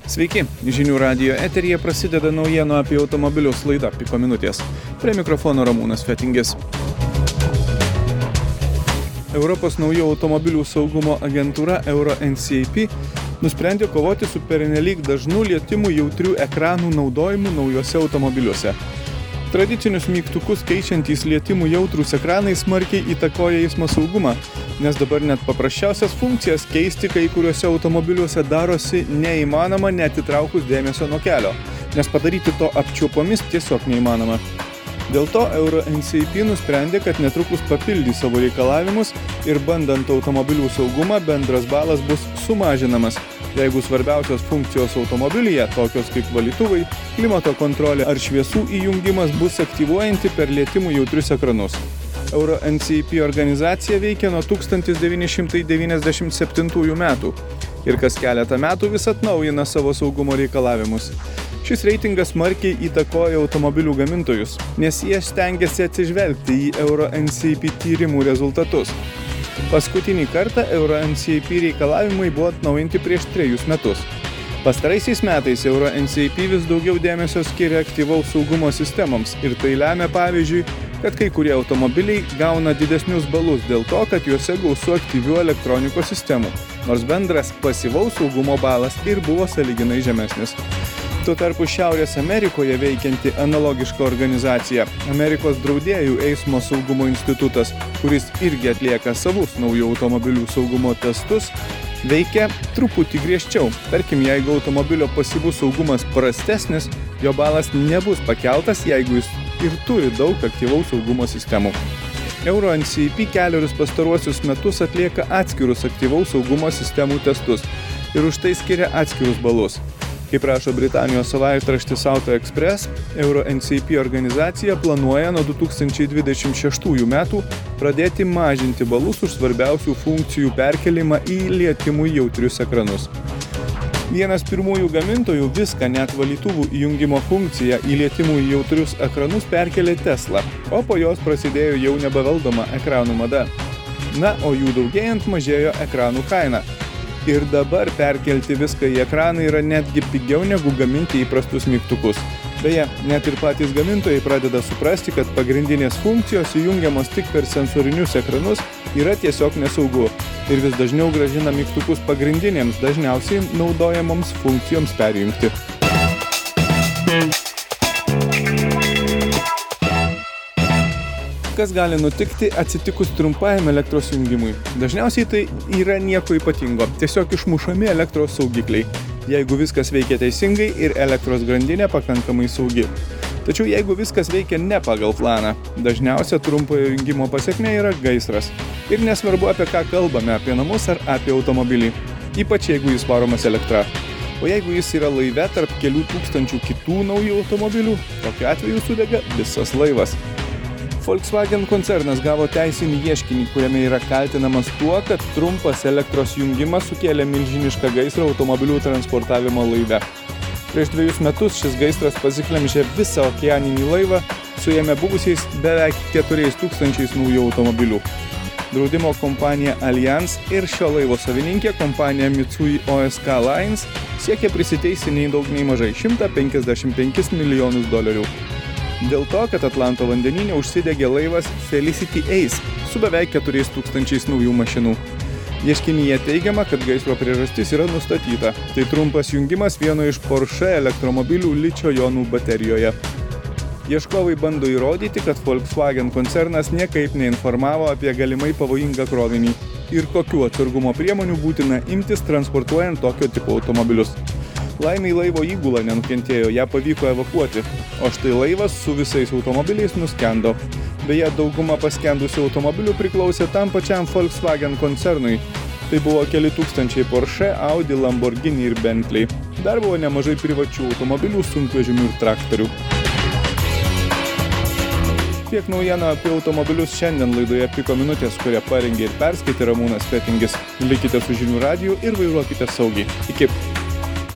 Sveiki, žinių radijo eteryje prasideda naujienų apie automobilius laida Piko minutės. Prie mikrofono Ramūnas Fetingis. Europos naujų automobilių saugumo agentūra Euro NCAP nusprendė kovoti su pernelyg dažnu lietimu jautrių ekranų naudojimu naujuose automobiliuose. Tradicinius mygtukus keičiantys lietimų jautrūs ekranai smarkiai įtakoja eismo saugumą, nes dabar net paprasčiausias funkcijas keisti kai kuriuose automobiliuose darosi neįmanoma net įtraukus dėmesio nuo kelio, nes padaryti to apčiuopomis tiesiog neįmanoma. Dėl to Euro NCAP nusprendė, kad netrukus papildys savo reikalavimus ir bandant automobilių saugumą bendras balas bus sumažinamas, jeigu svarbiausios funkcijos automobilyje, tokios kaip valytuvai, klimato kontrolė ar šviesų įjungimas bus aktyvuojanti per lietimų jautrius ekranus. Euro NCAP organizacija veikia nuo 1997 metų ir kas keletą metų vis atnaujina savo saugumo reikalavimus. Šis reitingas smarkiai įtakoja automobilių gamintojus, nes jie stengiasi atsižvelgti į Euro NCAP tyrimų rezultatus. Paskutinį kartą Euro NCAP reikalavimai buvo atnaujinti prieš 3 metus. Pastaraisiais metais Euro NCAP vis daugiau dėmesio skiria aktyvaus saugumo sistemoms ir tai lemia, pavyzdžiui, kad kai kurie automobiliai gauna didesnius balus dėl to, kad juose gausu aktyvių elektronikos sistemų, nors bendras pasyvaus saugumo balas ir buvo sąlyginai žemesnis. Tuo tarpu Šiaurės Amerikoje veikianti analogiška organizacija, Amerikos draudėjų eismo saugumo institutas, kuris irgi atlieka savus naujų automobilių saugumo testus, veikia truputį griežčiau. Tarkim, jeigu automobilio pasyvus saugumas prastesnis, jo balas nebus pakeltas, jeigu jis ir turi daug aktyvaus saugumo sistemų. Euro NCAP kelerius pastaruosius metus atlieka atskirus aktyvaus saugumo sistemų testus ir už tai skiria atskirus balus. Kaip rašo Britanijos savaitraštis Auto Express, Euro NCAP organizacija planuoja nuo 2026 metų pradėti mažinti balus už svarbiausių funkcijų perkelimą į lietimų jautrius ekranus. Vienas pirmųjų gamintojų viską, net valytuvų įjungimo funkciją į lietimų jautrius ekranus perkelė Tesla, o po jos prasidėjo jau nebevaldoma ekranų mada. Na, o jų daugėjant mažėjo ekranų kaina. Ir dabar perkelti viską į ekraną yra netgi pigiau negu gaminti įprastus mygtukus. Beje, net ir patys gamintojai pradeda suprasti, kad pagrindinės funkcijos įjungiamos tik per sensorinius ekranus yra tiesiog nesaugu ir vis dažniau grąžina mygtukus pagrindinėms, dažniausiai naudojamoms funkcijoms perjungti. Kas gali nutikti atsitikus trumpajam elektros jungimui? Dažniausiai tai yra nieko ypatingo, tiesiog išmušami elektros saugikliai, jeigu viskas veikia teisingai ir elektros grandinė pakankamai saugi. Tačiau jeigu viskas veikia ne pagal planą, dažniausia trumpojo jungimo pasekmė yra gaisras. Ir nesvarbu, apie ką kalbame, apie namus ar apie automobilį, ypač jeigu jis varomas elektra. O jeigu jis yra laive tarp kelių tūkstančių kitų naujų automobilių, tokiu atveju sudega visas laivas. Volkswagen koncernas gavo teisinį ieškinį, kuriame yra kaltinamas tuo, kad trumpas elektros jungimas sukėlė milžinišką gaisrą automobilių transportavimo laive. Prieš 2 metus šis gaisras pasiklemžė visą okeaninį laivą, suėmė buvusiais beveik 4000 naujų automobilių. Draudimo kompanija Allianz ir šio laivo savininkė kompanija Mitsui OSK Lines siekia prisiteisti nei daug nei mažai $155 milijonus. Dėl to, kad Atlanto vandenyne užsidegė laivas Felicity Ace su beveik 4000 naujų mašinų. Ieškinyje teigiama, kad gaisro priežastis yra nustatyta. Tai trumpas jungimas vieno iš Porsche elektromobilių ličio jonų baterijoje. Ieškovai bando įrodyti, kad Volkswagen koncernas niekaip neinformavo apie galimai pavojingą krovinį ir kokių atsargumo priemonių būtina imtis transportuojant tokio tipo automobilius. Laimiai laivo įgula nenukentėjo, ją pavyko evakuoti, o štai laivas su visais automobiliais nuskendo. Beje, dauguma paskendusių automobilių priklausė tam pačiam Volkswagen koncernui. Tai buvo keli tūkstančiai Porsche, Audi, Lamborghini ir Bentley. Dar buvo nemažai privačių automobilių, sunkvežimių ir traktorių. Tiek naujienų apie automobilius šiandien laidoje Piko minutės, kurią parengė ir perskaitė Ramūnas Fetingis. Likite su žinių radiju ir vairuokite saugiai. Iki.